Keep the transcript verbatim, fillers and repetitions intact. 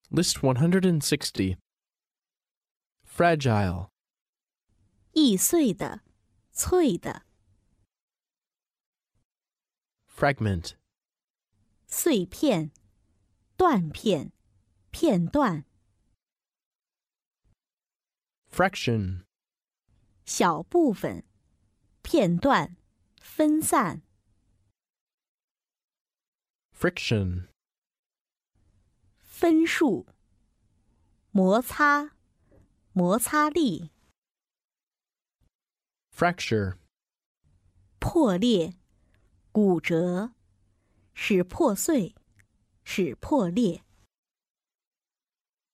List one hundred sixty. Fragile. 易碎的，脆的。 Fragment. 碎片，断片，片段。 Fraction. 小部分，片段，分散。 Friction. 分数，摩擦，摩擦力。 Fracture. 破裂，骨折，使破碎，使破裂。